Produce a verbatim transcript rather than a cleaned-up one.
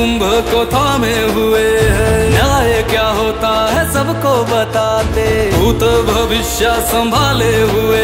कुंभ को थामे हुए हैं। न्याय क्या होता है सबको बताते, भूत भविष्य संभाले हुए